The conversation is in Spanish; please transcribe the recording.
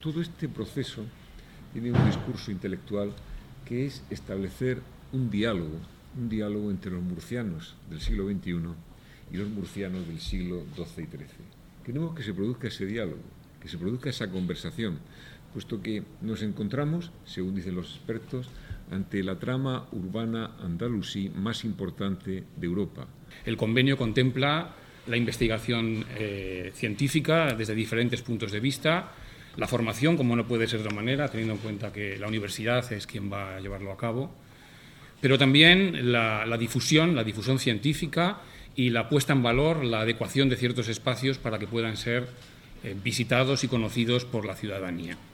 Todo este proceso tiene un discurso intelectual que es establecer un diálogo entre los murcianos del siglo XXI y los murcianos del siglo XII y XIII. Queremos que se produzca ese diálogo, que se produzca esa conversación, puesto que nos encontramos, según dicen los expertos, ante la trama urbana andalusí más importante de Europa. El convenio contempla la investigación científica desde diferentes puntos de vista, la formación, como no puede ser de otra manera, teniendo en cuenta que la universidad es quien va a llevarlo a cabo, pero también la difusión científica y la puesta en valor, la adecuación de ciertos espacios para que puedan ser visitados y conocidos por la ciudadanía.